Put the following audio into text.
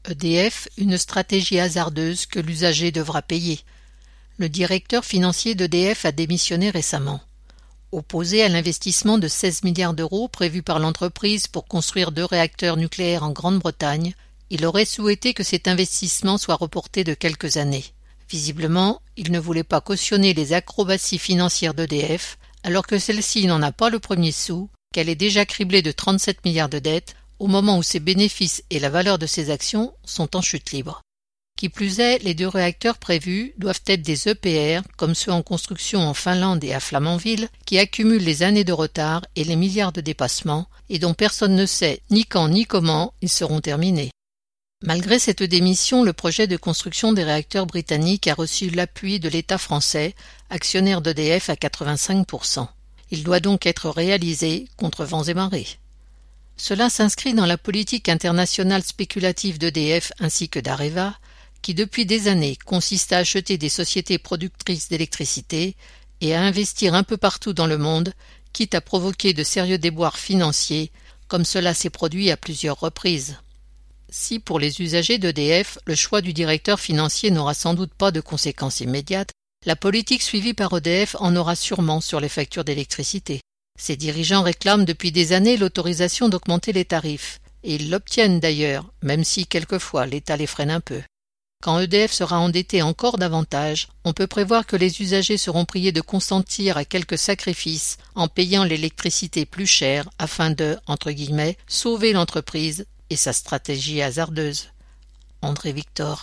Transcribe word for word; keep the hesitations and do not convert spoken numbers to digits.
E D F, une stratégie hasardeuse que l'usager devra payer. Le directeur financier d'E D F a démissionné récemment. Opposé à l'investissement de seize milliards d'euros prévu par l'entreprise pour construire deux réacteurs nucléaires en Grande-Bretagne, il aurait souhaité que cet investissement soit reporté de quelques années. Visiblement, il ne voulait pas cautionner les acrobaties financières d'E D F, alors que celle-ci n'en a pas le premier sou, qu'elle est déjà criblée de trente-sept milliards de dettes, au moment où ses bénéfices et la valeur de ses actions sont en chute libre. Qui plus est, les deux réacteurs prévus doivent être des E P R, comme ceux en construction en Finlande et à Flamanville, qui accumulent les années de retard et les milliards de dépassements, et dont personne ne sait ni quand ni comment ils seront terminés. Malgré cette démission, le projet de construction des réacteurs britanniques a reçu l'appui de l'État français, actionnaire d'E D F à quatre-vingt-cinq pour cent. Il doit donc être réalisé contre vents et marées. Cela s'inscrit dans la politique internationale spéculative d'E D F ainsi que d'Areva, qui depuis des années consiste à acheter des sociétés productrices d'électricité et à investir un peu partout dans le monde, quitte à provoquer de sérieux déboires financiers, comme cela s'est produit à plusieurs reprises. Si pour les usagers d'E D F, le choix du directeur financier n'aura sans doute pas de conséquences immédiates, la politique suivie par E D F en aura sûrement sur les factures d'électricité. Ses dirigeants réclament depuis des années l'autorisation d'augmenter les tarifs, et ils l'obtiennent d'ailleurs, même si quelquefois l'État les freine un peu. Quand E D F sera endetté encore davantage, on peut prévoir que les usagers seront priés de consentir à quelques sacrifices en payant l'électricité plus chère afin de, entre guillemets, sauver l'entreprise et sa stratégie hasardeuse. André Victor.